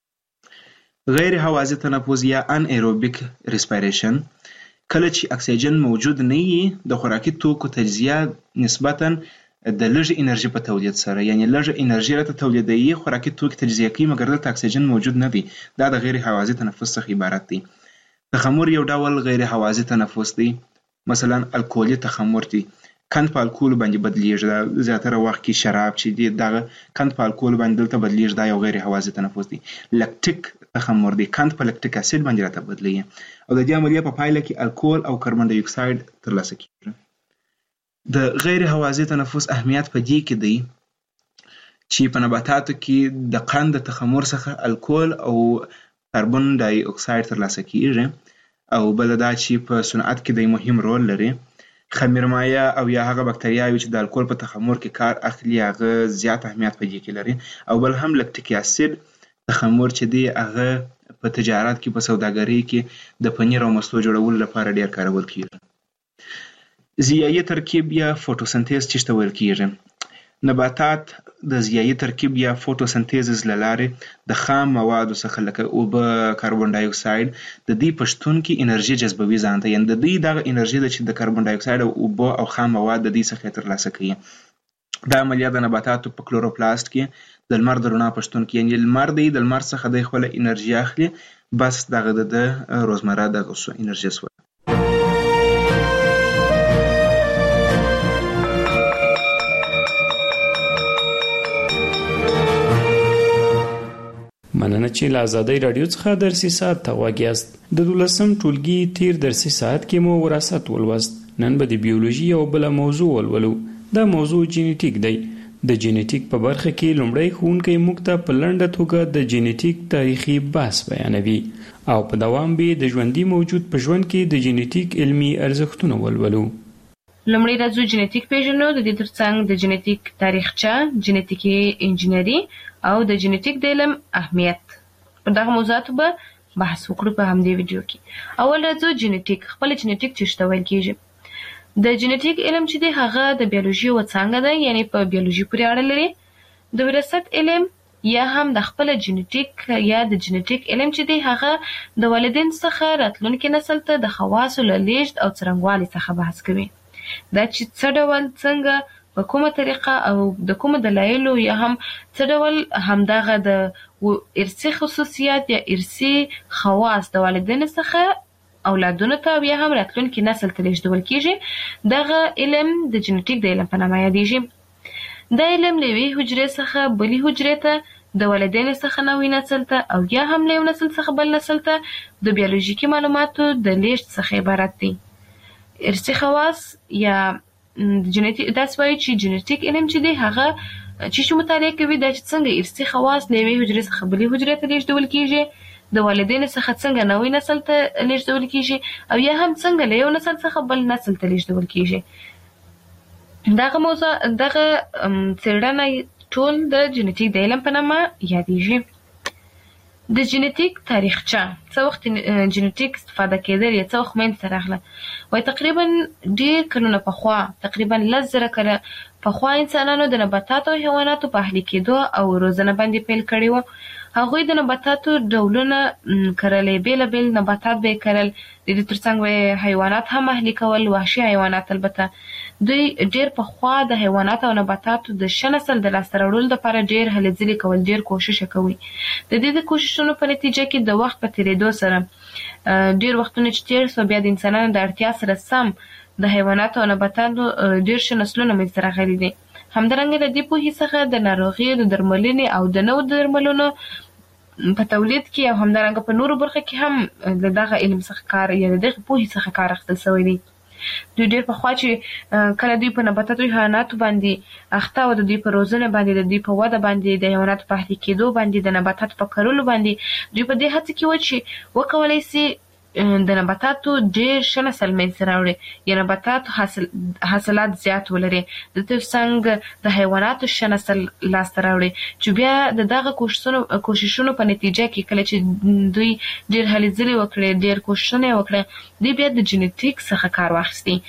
غیر هوازی تنفس یا ان ایروبیک ریسپایریشن، کله چې اکسیجن موجود نه وي د خوراکي توکو تجزیه نسبتاً د لږ انرژي په تولید سره، یعنی لږ انرژي راته تولیدوي، خوراکي توکي تجزیه کوي، مګر دلته اکسیجن موجود نه دی. دا د غیر هوازی تنفس څخه عبارت دی. تخمر یو ډول غیر هوازی تنفس دی، مثلا الکولي تخمر دی، کند په الکول باندې بدلیږي. زیاتره وخت کې شراب چې دی دغه کند په الکول باندې دلته بدلیږي، دا یو غیر هوازی تنفس دی. لکټیک تخمر دی، کند په لکټیک اسید باندې راته بدلیږي، او د دې عملیه په پایله کې الکول او کاربن ډای اکساید ترلاسه کیږي. د غیر هوازی تنفس اهمیت په دې کې دی چې په نباتاتو کې د قند تخمر څخه الکول او کاربن ډای اکساید ترلاسه کیږي، او بل دا چې په صنعت کې د مهم رول لري. خمیرمایه او یا هغه بکتریاوي چې د الکول په تخمر کې کار اخلي هغه زیات اهمیت په دې کې لري، او بل هم لکټیک اسید تخمر چې دی هغه په تجارت کې، په سوداګرۍ کې د پنیر او مستو جوړولو لپاره ډیر کارول کیږي. ضیایي ترکیب یا فوټوسنتیز چې ته ویل کیږي، نباتات د ضیایي ترکیب یا فوټوسنتیز له لارې د خام موادو څخه لکه اوبه، کاربن ډای اکساید د دې پښتون کې انرژي جذبوي ځان ته، یعنی د دې دغه انرژي د چې د کاربن ډای اکساید او اوبه او خام مواد د دې څخه ترلاسه کوي. دا عملیه د نباتاتو په کلوروپلاست کې د لمر د رڼا پښتون کې، یعنی لمر دی د لمر څخه د خپل انرژي اخلي، بس دغه د روزمره د انرژي سو. مننه چې له آزادۍ رادیو څخه درسي ساعت ته غوږ یاست. د 12م ټولګي تیر درسي ساعت کې مو وراثت ولوست. نن به د بیولوژي یو بل موضوع ولولو. دا موضوع جینیټیک دی. د جینیټیک په برخه کې لومړی ښوونکی موږ ته په لنډه توګه د جینیټیک تاریخي بحث بیانوي او په دوام به د ژوندي موجود په ژوند کې د جینیټیک علمي ارزښتونه ولولو. لومړی راځو جینیټیک پیژنو، د دې ترڅنګ د جینیټیک تاریخچه، جینیټیکي انجینری او د جینیټیک د علم اهمیت. په دغه موضوعاتو به بحث وکړو په همدې ویډیو کې. اول راځو جینیټیک. خپل جینیټیک څه ته ویل کیږي؟ د جینیټیک علم چې دی هغه د بیولوژي یوه څانګه ده، یعنی په بیولوژي پورې اړه لري. د وراثت علم یا هم د خپل جینیټیک یا د جینیټیک علم چې دی هغه د والدین څخه راتلونکي نسل ته د خواصو له لیږد او څرنګوالي څخه بحث کوي. دا چې څه ډول، څنګه، په کومه طریقه او د کومو دلایلو یا هم څه ډول همدغه د ارثي خصوصیات یا ارثي خواص د والدینو څخه اولادونو ته یا هم راتلونکي نسل ته لیږدول کیږي. دغه علم د جینیټیک د علم په نامه یادیږي. دا علم له یوې حجرې څخه بلې حجرې ته، د والدینو څخه نوي نسل ته او یا هم له یو نسل څخه بل نسل ته د بیولوژیکي معلوماتو د لیږد څخه عبارت دی. ارثي خواص یا جینیټیک، داسې وایي چې جینیټیک علم چې دی هغه چې مطالعه کوي دا چې څنګه ارثي خواص له یوې حجرې څخه بلې حجرې ته لیږدول کیږي، د والدینو څخه څنګه نوی نسل ته لیږدول کیږي او یا هم څنګه له یو نسل څخه بل نسل ته لیږدول کیږي. دغه موضوع، دغه څېړنه ټول د جینیټیک د علم په نامه یادیږي. د جینیټیک تاریخچه، څه وخت جینیټیک استفاده کېدل یا څه وخت منځته راغله؟ وایي تقریبا ډېر کلونه پخوا، تقریبا 10,000 کاله پخوا انسانانو د نباتاتو او حیواناتو په اهلي کېدو او روزنه باندې پیل کړی و. هغوی د نباتاتو ډولونه کرلې، بېلابېل نباتات به یې کرل، د دې ترڅنګ به یې حیوانات هم اهلي کول، وحشي حیوانات. البته دوی ډېر پخوا د حیواناتو او نباتاتو د ښه نسل د لاسته راوړلو لپاره ډېر هلې ځلې کول، ډېر کوشش یې کوي. د دې د کوششونو په نتیجه کې د وخت په تېرېدو سره ډېر وختونه چې تېر سو، بیا د انسانانو د اړتیا سره سم د حیواناتو او نباتاتو ډېر ښه نسلونه منځته راغلي دي. همدارنګه د دې پوهې څخه د ناروغیو د درملنې او د نوو درملونو په تولید کې او همدارنګه په نورو برخو کې هم د دغه علم څخه کار یا د دغه پوهې څخه کار اخیستل شوی دی. دوی ډېر پخوا چې کله دوی په نباتاتو او حیواناتو باندې اخته و، د دوی په روزنه باندې، د دوی په وده باندې، د حیواناتو په اهلي کېدو باندې، د نباتاتو په کرلو باندې، دوی په دې هڅه کې و چې وکولی سي د نباتاتو ډېر ښه نسل منځته راوړي یا نباتاتو حاصلات زیات ولري، د ترڅنګ د حیواناتو ښه نسل لاسته راوړي، چې بیا د دغه کوششونو په نتیجه کې کله چې دوی ډېر هلې ځلې وکړې، ډېر کوششونه یې وکړه، دوی بیا د جینیټیک څخه کار واخیستی.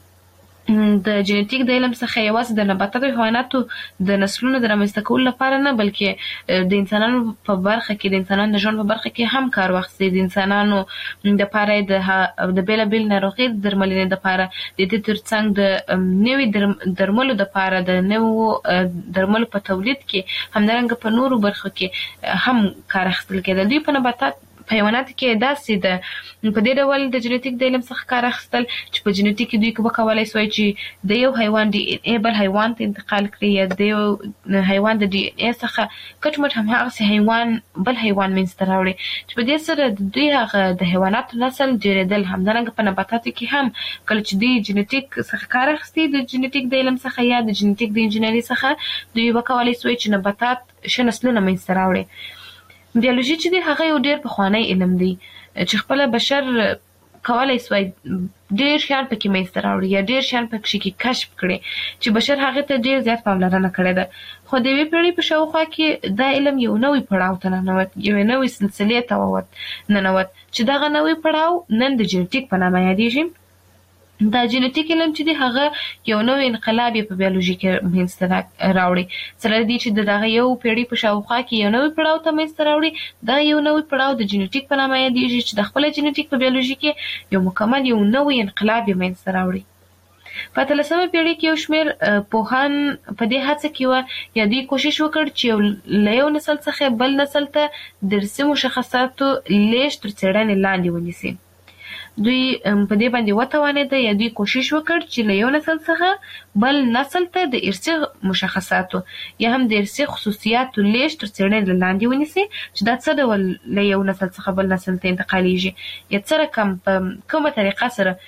د جینیټیک د علم څخه یوازې د نباتاتو او حیواناتو د نسلونو د رامنځته کولو لپاره نه، بلکې د انسانانو په برخه کې، د انسانانو د ژوند په برخه کې هم کار واخیستی. د انسانانو دپاره د بېلابېل ناروغۍ د درملنې دپاره، د دې ترڅنګ د نوي درملو دپاره، د نوو درملو په تولید کې، همدارنګه په نورو برخو کې هم کار اخیستل کېدل. دوی په نباتات په حیواناتو کې داسې ده په دې ډول د جینیټیک د علم څخه کار اخیستل چې په جینیټیک کې دوی وکولی سوی چې د یو حیوان ډي ان اے بل حیوان ته انتقال کړي، یا د یو حیوان د ډي ان اے څخه کټ مټ هماغسې حیوان بل حیوان منځته راوړي، چې په دې سره د دوی هغه د حیواناتو نسل ډېرېدل. همدارنګه په نباتاتو کې هم کله چې دوی جینیټیک څخه کار اخیستي، د جینیټیک د علم څخه یا د جینیټیک د انجینري څخه، دوی وکولی سوی چې نباتات ښه نسلونه منځته راوړي. بیولوژي چې دی هغه یو ډېر پخوانی علم دی چې خپله بشر کولی سوی ډېر شیان پکې منځته راوړي یا ډېر شیان پکې کشف کړي چې بشر هغې ته ډېر زیات پاملرنه کړې ده. خو د یوې پېړۍ په شاوخوا کې دا علم یو نوی پړاو ته ننوت، یوې نوې سلسلې ته ننوت، چې دغه نوی پړاو نن د جینیټیک په نامه یادیږي. دا جینیټیک علم چې دی هغه یو نوی انقلاب یې په بیولوژي کې منځته راوړي، سره دې چې د دغه یو پېړۍ په شاوخوا کې یو نوی پړاو ته منځته راوړي. دا یو نوی پړاو د جینیټیک په نامه یادیږي چې د خپله جینیټیک په بیولوژي کې یو مکمل یو نوی انقلاب یې منځته راوړي. په 18مه پېړۍ کې یو شمېر پوهان په دې هڅه کې وه یا دوی کوشش وکړ چې له یو نسل څخه بل نسل ته د ارثي مشخصاتو لیږد تر څېړنې لاندې ونیسي. دوی په دې باندې وتوانېده یا دوی کوشش وکړ چې له یو نسل څخه بل نسل ته د ارثي مشخصاتو یا هم د ارثي خصوصیاتو لیږد تر څېړنې لاندې ونیسي، چې دا څه ډول له یو نسل څخه بل نسل ته انتقالیږي یا څه رقم په کومه طریقه سره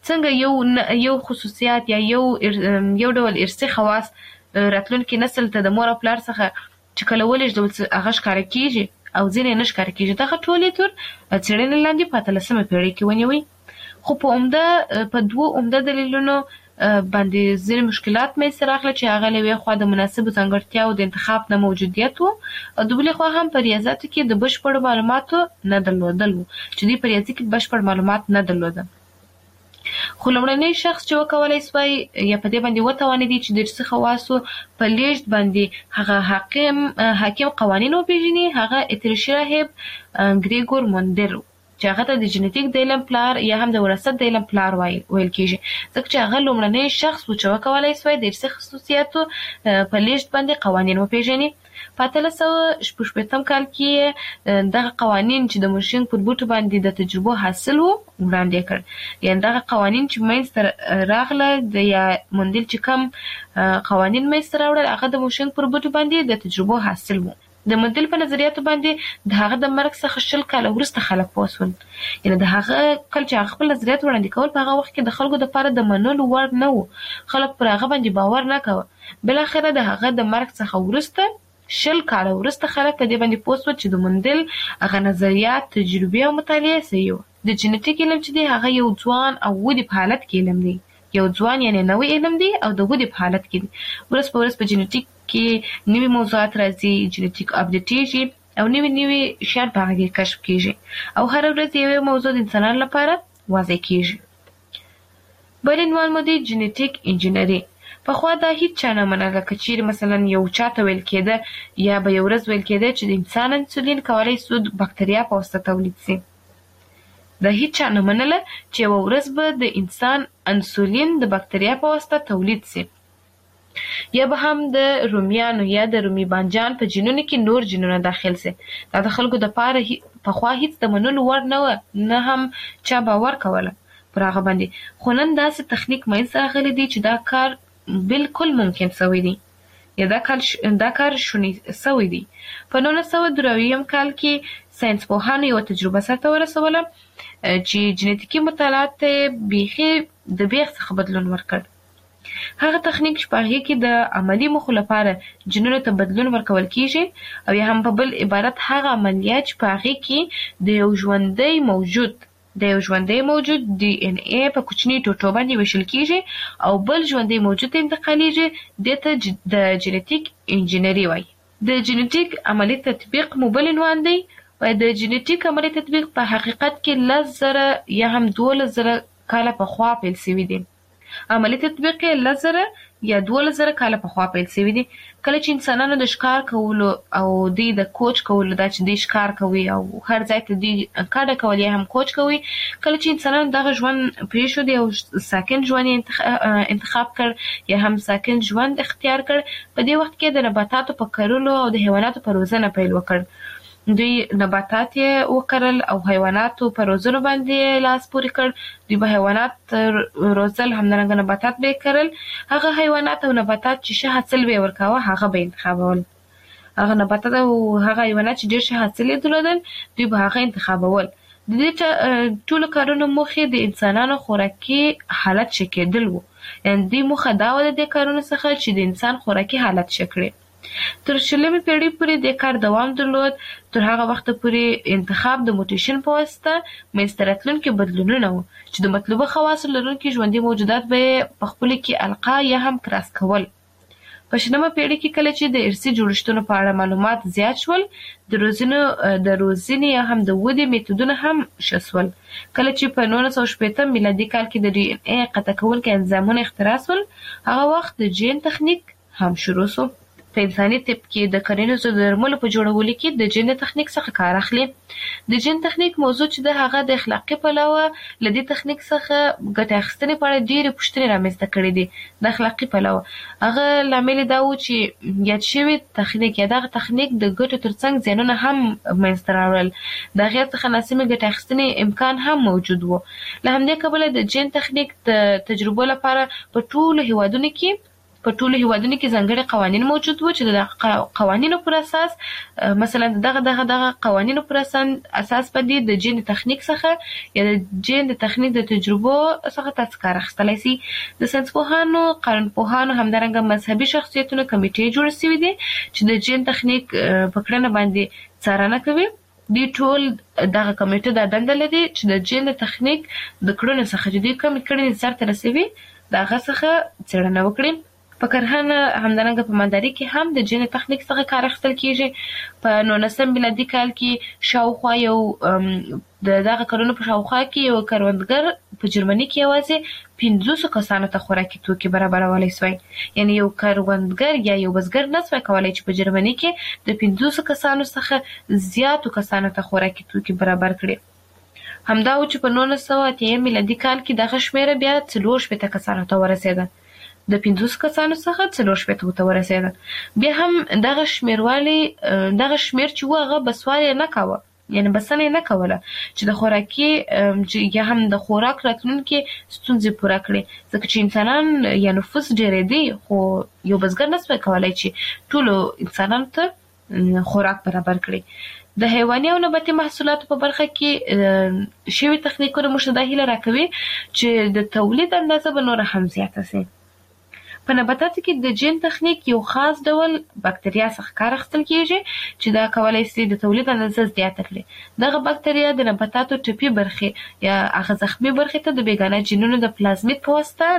څنګه یو خصوصیات یا یو ډول ارثي خواص راتلونکي نسل ته د مور او پلار څخه چې کله ولېږدول هغه ښکاره کیږي او ځینې نه ښکاره کیږي. دغه ټولې تر څېړنې لاندې په 18مه پیړۍ کې ونیوي. خو په دوو عمده دلیلونو باندې ځینې مشکلات منځته راغله چې هغه له یوې خوا د مناسبو ځانګړتیاوو د انتخاب نه موجودیت و او د بلې خوا هم په ریاضیاتو کې د بشپړو معلوماتو نه درلودل و چې دوی په ریاضي کې بشپړ معلومات نه درلوده. خو لومړنی شخص چې وکولای سوای یا په دې باندې وتوانېدی چې د ارثي خواصو په لیږد باندې هغه حاکم قوانین وپېژني هغه اتریشي راهب ګریګور مندل چې هغه ته د جنټیک د علم پلار یا هم د وراثت د علم پلار ویل کېږي ځکه چې هغه لومړنی شخص و چې وکولای سوای د ارثي خصوصیاتو په لیږد باندې قوانین وپېژني. په 1866 کال کې دغه قوانین چې د مورشینګ پر بوټو باندې د تجربو حاصل وو وړاندې کړ. یعنې دغه قوانین چې منځته راغله یا مندل چې کوم قوانین منځته راوړل هغه د مورشینګ پر بوټو باندې د تجربو حاصل وو. د مندل په نظریاتو باندې د هغه د مرګ څخه 20 کاله وروسته خلک پوه شول. یعنې د هغه کله چې هغه خپل نظریات وړاندې کول په هغه وخت کې د خلکو دپاره د منلو وړ نه و. خلک پر هغه باندې باور نه کوه. بالاخره د هغه د مرګ څخه وروسته 20 کاله وروسته خلک په دې باندې پوه شول چې د مندل هغه نظریات تجربې او مطالعې صحیح وو. د جنټیک علم چې دی هغه یو ځوان او ودې په حالت کې علم دی. یو ځوان یعنی نوې علم دی او د ودې په حالت کې دی. ورځ په ورځ په جنټیک کې نوې موضوعات راځي، جنټیک اپډیټیږي او نوې شیان په هغه کې کشف کیږي او هر ورځ یو موضوع د انسانانو لپاره واضح کیږي. بل عنوان مو دی جنټیک انجینری. پخوا دا هیڅ چا نه منله که چیرې مثلا یو چاته ویل کېده یا به یو ورځ ویل کېده چې د انسان انسولین کولی سو بکتریا په واسطه تولید سي. دا هیڅ چا نه منله چې یوه ورځ به د انسان انسولین د بکتریا په واسطه تولید سي یا به هم د رومیانو یا د رومي بانجان په جینونو کې نور جینونه داخل سي. دا د خلکو دپاره پخوا هیڅ د منلو وړ نه وه، نه هم چا باور کوله پر هغه باندې. خو نن داسې تخنیک منځته راغلی دی چې دا کار بالکل ممکن سوی دی یا دا کار شونی سوی دی. په 1993 کال کې ساینس پوهانو یو تجربه سرته ورسوله چې جنټیکي مطالعات بیخي د بیخ څخه بدلون ورکړ. هغه تخنیک چې په هغې کې د عملي موخو لپاره جنونو ته بدلون ورکول کیږي او یا هم په بل عبارت هغه عملیات چې په هغې کې د یو ژوندی موجود دی ان ای په کوچني ټوټو باندې ویشل کیږي او بل ژوندی موجود ته انتقالیږي دې ته د جنټیک انجینری وایي. د جنټیک عملي تطبیق مو بل عنوان دی. د جنټیک عملي تطبیق په حقیقت کې 10,000 یا هم 12,000 کاله پخوا پیل شوی دی. عملي تطبیق یې 10,000 یا 12,000 کاله پخوا پیل شوی دی. کله چې انسانانو د ښکار کولو او دوی د کوچ کولو دا چې دوی ښکار کوي او هر ځای ته دوی کډه کول یا هم کوچ کوي، کله چې انسانانو دغه ژوند پرېښود او ساکن ژوند یې انتخاب کړ یا هم ساکن ژوند اختیار کړ، په دې وخت کې د نباتاتو په کرلو او د حیواناتو په روزنه پیل وکړ. دوی نباتات یې وکرل او حیواناتو په روزنو باندې لاس پورې کړ. دوی به حیوانات روزل، همدارنګه نباتات به یې کرل. هغه حیوانات او نباتات چې ښه حاصل به یې ورکاوه هغه به یې انتخابول. هغه نباتات او هغه حیوانات چې ډېر ښه حاصل یې درلودل دوی به هغه انتخابول. د دې ټولو کارونو موخې د انسانانو خوراکي حالت ښه کېدل وو. یعنې دوی موخه دا وه د دې کارونو څخه چې د انسان خوراکي حالت ښه کړي. تر 20مې پیړۍ پورې د کار دوام درلود. تر هغه وخته پورې انتخاب د موټیشن په واسطه منځته راتلونکي بدلونونه وو چې د مطلوبه خواصو لرونکي ژوندي موجودات به یې په خپلو کې القا یا هم کراس کول. په 20مه پیړۍ کې کله چې د ارثي جوړښتونو په اړه معلومات زیات شول، د روزنې یا هم د ودې میتودونه هم ښه شول. کله چې په 1960 میلادي کال کې د ډي ان اې قطع کوونکي انزایمونه اختراع شول، هغه وخت د جین تخنیک هم شروع شو. په انساني طب کې د کرنیزو درملو په جوړولو کې د جین تخنیک څخه کار اخلي. د جین تخنیک موضوع چې د هغه د اخلاقي پلوه له دې تخنیک څخه ګټه اخیستنې په اړه ډېرې پوښتنې رامنځته کړې دي. د اخلاقي پلوه هغه لامل دا و چې یاد شوی تخنیک یا دغه تخنیک د ګټو ترڅنګ زیانونه هم منځته راوړل. د هغې څخه ناسمې ګټه اخیستنې امکان هم موجود و. له همدې کبله د جین تخنیک د تجربو لپاره په ټولو هیوادونو کې په ټولو هیوادونو کې ځانګړي قوانین موجود وو چې د قوانینو پر اساس مثلا دغه قوانینو پر اساس باندې د جین تخنیک څخه یا د جین د تخنیک د تجربو څخه تاسو کار اخیستلای شي. د ساينسپوهانو، قانونپوهانو، همدارنګه مذهبي شخصیتونو کمیټې جوړ شوې دي چې د جین تخنیک په کړنه باندې څارنه کوي. دی ټول دغه کمیټه د دنده لري چې د جین تخنیک د کړنو څخه چې دوی کوم کړنې سرته رسوي دغه څخه څېړنه وکړي. په کرهنه همدارنګه په مالداري کې هم د جین تخنیک څخه کار اخیستل کیږي. په 19 میلادي کال کې شاوخوا یو دغه کارونو په شاوخوا کې یو کروندګر په جرمني کې یوازې 500 کسانو ته خوراکي توکي برابرولای شوی. یعنی یو کروندګر یا یو بزګر نسوي کولای چې په جرمني کې د 500 کسانو څخه زیاتو کسانو ته خوراکي توکي برابر کړي. همدا و چې په 1908 میلادي کال کې دغه شمیره بیا 4 کسانو ته ورسېده. د 500 کسانو څخه 4 ته ورسېده. بیا هم دغه شمیروالی دغه شمیر چې هغه بسواري نه کاوه، یعنی بسنه نه کوله چې د خوراکي یا هم د خوراک راتلونکي ستونزې پوره کړي، ځکه چې انسانان یا نفوس ډېر دي خو یو بزګر نسوي کولای چې ټولو انسانانو ته خوراک برابر کړي. د حیواني او نباتي محصولاتو په برخه کې شوی تخنیکونه موږ ته هیله راکوي چې د تولید اندازه به نور هم زیاته شي. په نباتاتو کې د جین تخنیک یو خاص ډول بکتریا څخه کار اخیستل کیږي چې دا کولای شي د تولید اندازه زیاته کړي. دغه بکتریا د نباتاتو ټپي برخې یا هغه زخمي برخې ته د بیگانه جینونو د پلازمید په واسطه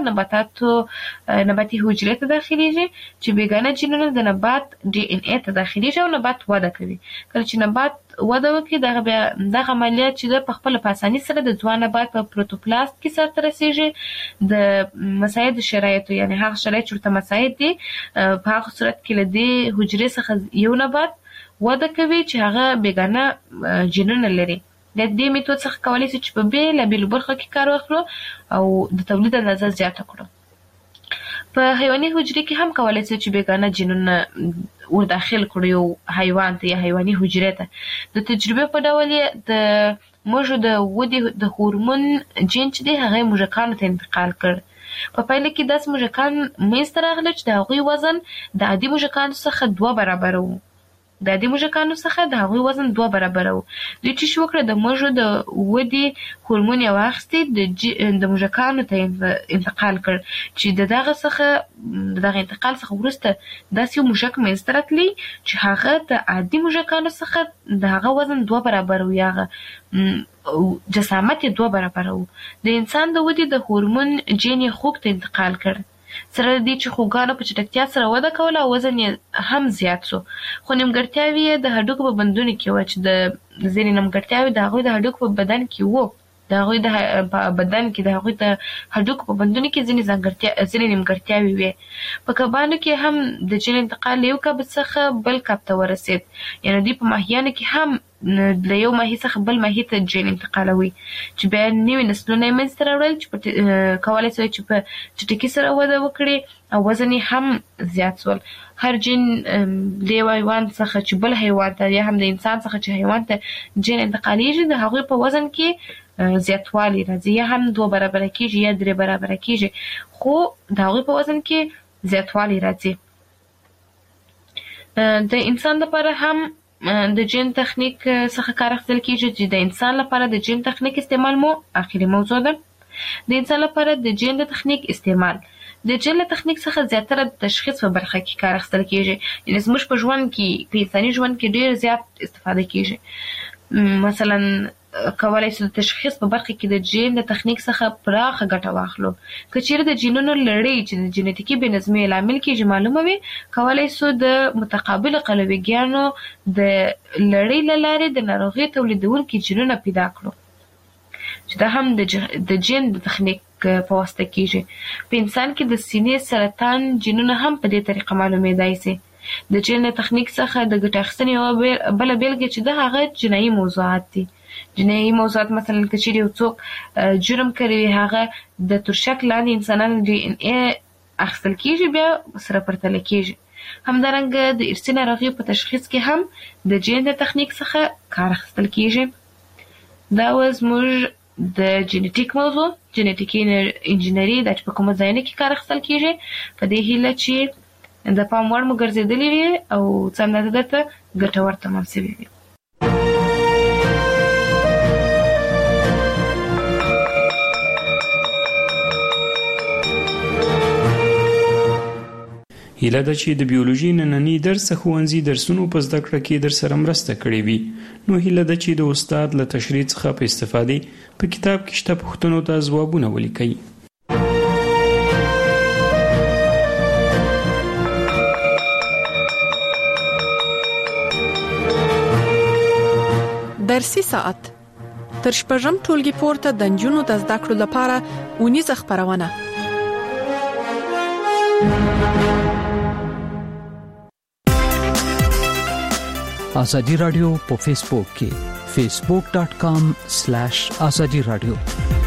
نباتي حجرې ته داخليږي چې بیگانه جینونو د نبات ډي ان اي ته داخليږي او نبات وده کوي. کله چې نبات وده وکړي دغه عملیات چې په خپل په اسانۍ سره د ځوان نبات په پروتوپلاست کې سرته رسیږي. د مساعد شرایطو یعنی هغه شرایط چې مساعد دي په هغه صورت کې لدی حجرې څخه یو نبات وده کوي چې هغه بیگانه جینونه لري. د دې میتود څخه کولای شي چې په بیلابیلو برخو کې کار واخلو او د تولید اندازه زیاته کړو. په حیواني حجرې کې هم کولای شي چې بیگانه جینونه ور داخل کړو یو حیوان ته یا حیواني حجرې ته. د تجربه په ډول د موږ د ودې د هورمون جین چې دی هغه موږکانو ته انتقال کړ. په پایله کې داس موږکان منځته راغلل چې د هغوی وزن د عادي موږکانو څخه 2 برابر وو. د عادي موږکانو څخه د هغوی وزن 2 برابر وو. دوی چې وکړه د موږ د ودې هورمون یې واخیستې د موږکانو ته انتقال کړ چې دغه انتقال څخه وروسته داسې یو موږک منځته راتلی چې هغه د عادي موږکانو څخه د هغه وزن 2 برابر وو یا جسامت یې 2 برابر وو. د انسان د ودې د هورمون جین یې خوک ته انتقال کړ. سره دې چې خوګانو په چټکتیا سره وده کوله او وزن یې هم زیات شو. خو نیمګړتیاوې یې د هډوکو په بندونو کې وه چې د ځینې نیمګړتیاوې د هغوی د هډوکو په بدن کې وو. د هغوی په بدن کې د هغوی د هډوکو په بندونو کې ځینې نیمګړتیاوې وې. په کبانو کې هم د جین انتقال یو کب څخه بل کب ته ورسېد. یعنې دوی په ماهیانو کې هم له یو ماهي څخه بل ماهي ته جین انتقالوي چې بیا نوي نسلونه یې منځته راوړل چې کولی شوی چې په چټکۍ سره وده وکړي او وزن یې هم زیات شول. هر جین د یو حیوان څخه چې بل حیوان ته یا هم د انسان څخه چې حیوان ته جین انتقالیږي د هغوی په وزن کې زیاتوالی راځي، یا هم 2 برابره کیږي یا 3 برابره کیږي، خو د هغوی په وزن کې زیاتوالی راځي. د انسان لپاره هم د جین تخنیک څخه کار اخیستل کیږي چې د انسان لپاره د جین تخنیک استعمال مو اخیری موضوع ده. د انسان لپاره د جین تخنیک استعمال د جین تخنیک څخه زیاتره د تشخیص په برخه کې کار اخیستل کیږي. یعنی زموږ په ژوند کې په انساني ژوند کې ډیر زیات استفاده کیږي. مثلا کولای شو د تشخیص په برخه کې د جین د تخنیک څخه پراخه ګټه واخلو. که چیرې د جینونو لړۍ چې د جینټیکي بې نظمۍ لامل کېږي معلومه وي، کولای شو د متقابل قلویګانو د لړۍ له لارې د ناروغۍ تولیدونکي جینونه پیدا کړو چې دا هم د جین د تخنیک په واسطه کېږي. په انسان کې د سینې سرطان جینونه هم په دې طریقه معلومېدای شي. د جین د تخنیک څخه د ګټې اخیستنې یوه بله بېلګه چې د هغه جنایي موضوعات دي. جنایي موضوعات مثلا که چیرې یو څوک جرم کوي هغه د ترشک لاندې انسانانو ډي ان اي اخیستل کېږي بیا سره پرتله کېږي. همدارنګه د ارثي ناروغیو په تشخیص کې هم د جین د تخنیک څخه کار اخیستل کېږي. دا و زموږ د جینټیک موضوع جنټیکي انجینری د په کومه ځای کې کار اخیستل کیږي په دې هیله چې د پام وړ مو ګرځېدلې وي او څنګه دته ګټور تمام شوی وي. هیله ده چې د بیولوژي نننی درس ښوونځي درسونو په زده کړه کې در سره مرسته کړې وي. نو هیله ده چې د استاد له تشریح څخه په استفادې په کتاب کې شته پوښتنو ته ځوابونه ولیکئ. درسي ساعت تر شپږم ټولګي پورته د نجونو د زده کړو لپاره اونیزه خبرونه. آزادی رادیو په فیسبوک کې facebook.com/azadi radio